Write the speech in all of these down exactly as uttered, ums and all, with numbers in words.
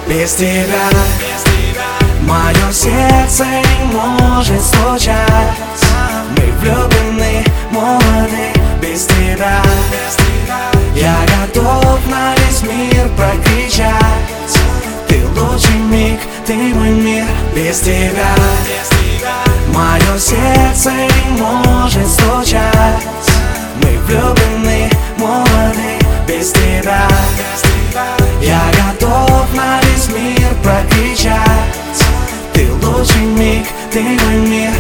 Без тебя мое сердце не может стучать. Мы влюблены, молоды. Без тебя я готов на весь мир прокричать. Ты лучший миг, ты мой мир. Без тебя мое сердце не может стучать. Мы влюблены, молоды. Без тебя я готов на весь мир прокричать. Ты лучший миг, ты мой мир.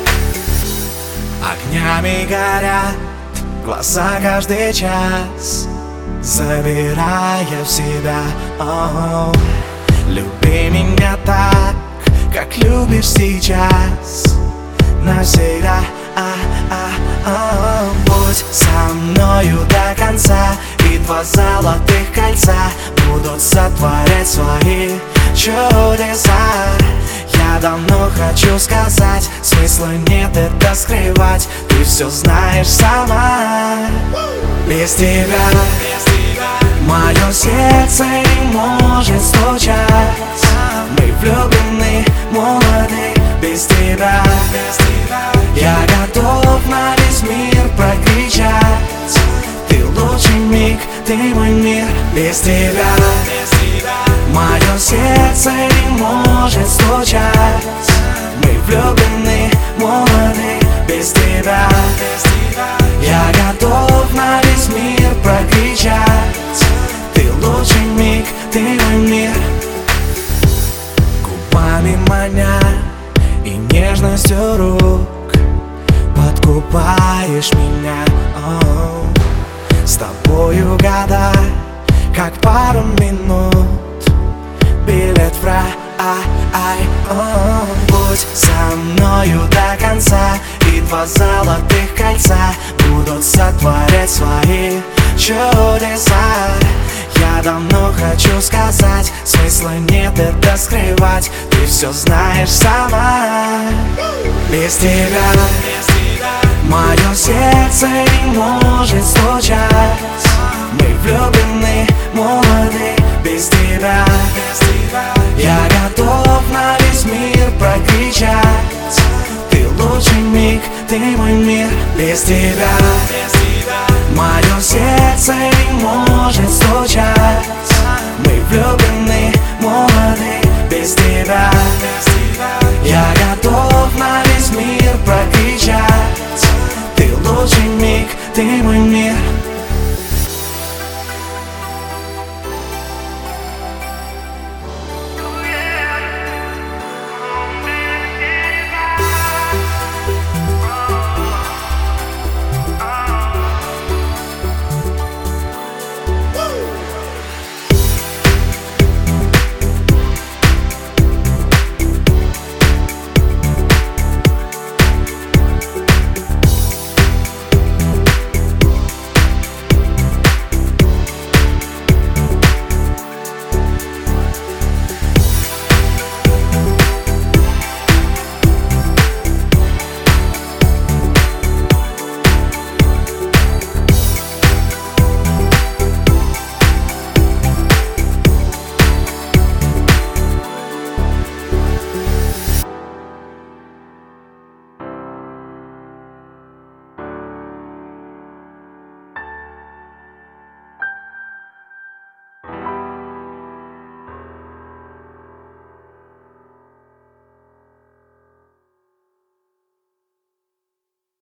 Огнями горят глаза каждый час, забирая в себя. О-о-о. Люби меня так, как любишь сейчас, навсегда. А-а-а. Будь со мною до конца, и два золотых кольца будут сотворять свои чудеса. Я давно хочу сказать, смысла нет это скрывать. Ты все знаешь сама. Без тебя мое сердце не может стучать. Мы влюблены, молоды. Без тебя я готов на весь мир прокричать. Ты лучший миг, ты мой мир. Без тебя мое сердце не может стучать. Мы влюблены, молоды. Без тебя я готов на весь мир прокричать. Ты лучший миг, ты мой мир. Губами маня и нежностью рук подкупаешь меня. О-о-о. С тобою года, как пару минут, билет в рай. О-о-о. Будь со мною до конца, и два золотых кольца будут сотворять свои чудеса. Я давно хочу сказать, смысла нет это скрывать. Ты все знаешь сама. Без тебя мое сердце не может стучать. Мы влюблены, молоды. Без тебя я готов на весь мир прокричать. Ты лучший миг, ты мой мир. Без тебя мое сердце не может стучать. Мы влюблены, молоды. Без тебя я готов на весь мир прокричать. Ты лучший миг, ты мой мир.